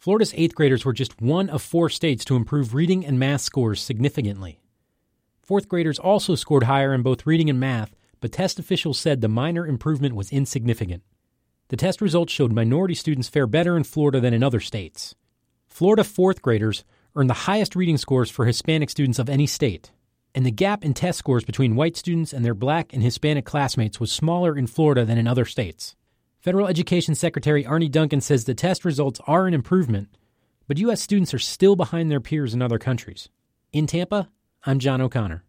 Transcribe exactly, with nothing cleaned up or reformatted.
Florida's eighth graders were just one of four states to improve reading and math scores significantly. Fourth graders also scored higher in both reading and math, but test officials said the minor improvement was insignificant. The test results showed minority students fare better in Florida than in other states. Florida fourth graders earned the highest reading scores for Hispanic students of any state, and the gap in test scores between white students and their black and Hispanic classmates was smaller in Florida than in other states. Federal Education Secretary Arne Duncan says the test results are an improvement, but U S students are still behind their peers in other countries. In Tampa, I'm John O'Connor.